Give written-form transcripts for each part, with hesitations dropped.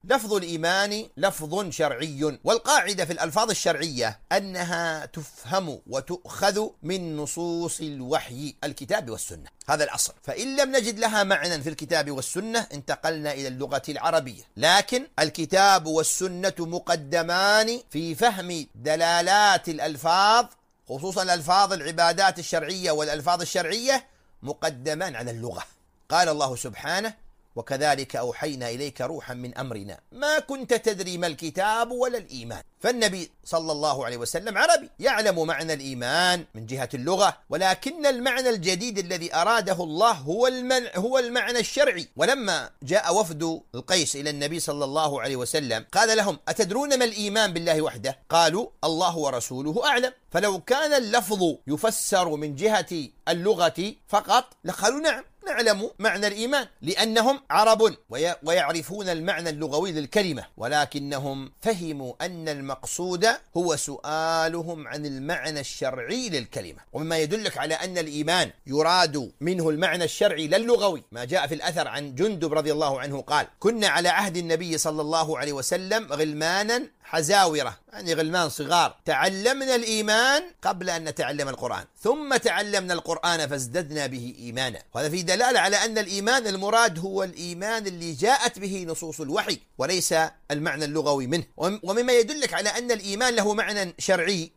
لفظ الإيمان لفظ شرعي، والقاعدة في الألفاظ الشرعية أنها تفهم وتؤخذ من نصوص الوحي الكتاب والسنة، هذا الأصل. فإن لم نجد لها معنى في الكتاب والسنة انتقلنا إلى اللغة العربية، لكن الكتاب والسنة مقدمان في فهم دلالات الألفاظ، خصوصا الألفاظ العبادات الشرعية والألفاظ الشرعية مقدمان على اللغة. قال الله سبحانه: وكذلك أوحينا إليك روحا من أمرنا ما كنت تدري ما الكتاب ولا الإيمان. فالنبي صلى الله عليه وسلم عربي يعلم معنى الإيمان من جهة اللغة، ولكن المعنى الجديد الذي أراده الله هو المعنى الشرعي. ولما جاء وفد القيس إلى النبي صلى الله عليه وسلم قال لهم: أتدرون ما الإيمان بالله وحده؟ قالوا: الله ورسوله أعلم. فلو كان اللفظ يفسر من جهة اللغة فقط لقالوا: نعم نعلم معنى الإيمان، لأنهم عرب ويعرفون المعنى اللغوي للكلمة، ولكنهم فهموا أن المقصود هو سؤالهم عن المعنى الشرعي للكلمة. ومما يدلك على أن الإيمان يراد منه المعنى الشرعي لا اللغوي ما جاء في الأثر عن جندب رضي الله عنه قال: كنا على عهد النبي صلى الله عليه وسلم غلمانا حزاورة، يعني غلمان صغار، تعلمنا الإيمان قبل أن نتعلم القرآن، ثم تعلمنا القرآن فازددنا به إيمانا. وهذا في دلالة على أن الإيمان المراد هو الإيمان اللي جاءت به نصوص الوحي وليس المعنى اللغوي منه. ومما يدلك على أن الإيمان له معنى شرعي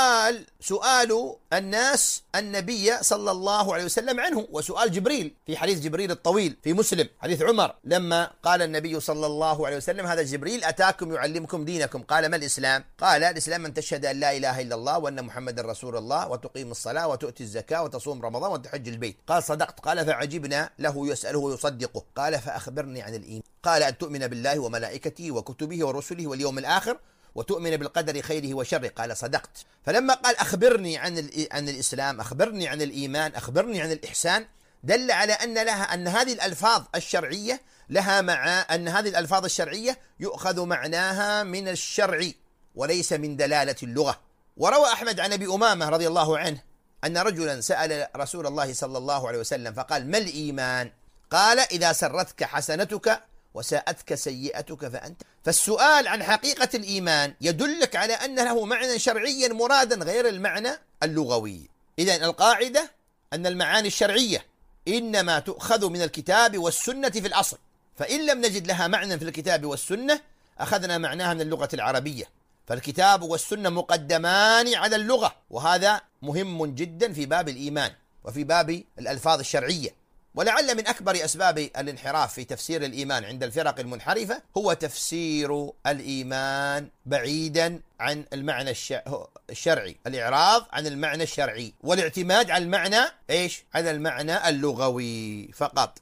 سؤال الناس النبي صلى الله عليه وسلم عنه، وسؤال جبريل في حديث جبريل الطويل في مسلم، حديث عمر، لما قال النبي صلى الله عليه وسلم: هذا جبريل أتاكم يعلمكم دينكم. قال: ما الإسلام؟ قال: الإسلام أن تشهد أن لا إله إلا الله وأن محمد رسول الله وتقيم الصلاة وتؤتي الزكاة وتصوم رمضان وتحج البيت. قال: صدقت. قال: فعجبنا له يسأله ويصدقه. قال: فأخبرني عن الإيمان. قال: أن تؤمن بالله وملائكته وكتبه ورسله واليوم الآخر وتؤمن بالقدر خيره وشره. قال: صدقت. فلما قال: أخبرني عن الإسلام، أخبرني عن الإيمان، أخبرني عن الإحسان، دل على أن هذه الألفاظ الشرعية أن هذه الألفاظ الشرعية يؤخذ معناها من الشرع وليس من دلالة اللغة. وروى أحمد عن أبي أمامة رضي الله عنه أن رجلا سأل رسول الله صلى الله عليه وسلم فقال: ما الإيمان؟ قال: إذا سرتك حسنتك وساءتك سيئتك فأنت. فالسؤال عن حقيقة الإيمان يدلك على أن له معنى شرعيا مرادا غير المعنى اللغوي. إذن القاعدة أن المعاني الشرعية إنما تؤخذ من الكتاب والسنة في الأصل، فإن لم نجد لها معنى في الكتاب والسنة أخذنا معناها من اللغة العربية. فالكتاب والسنة مقدمان على اللغة، وهذا مهم جدا في باب الإيمان وفي باب الألفاظ الشرعية. ولعل من أكبر أسباب الانحراف في تفسير الإيمان عند الفرق المنحرفة هو تفسير الإيمان بعيدا عن المعنى الشرعي، الإعراض عن المعنى الشرعي والاعتماد على المعنى على المعنى اللغوي فقط.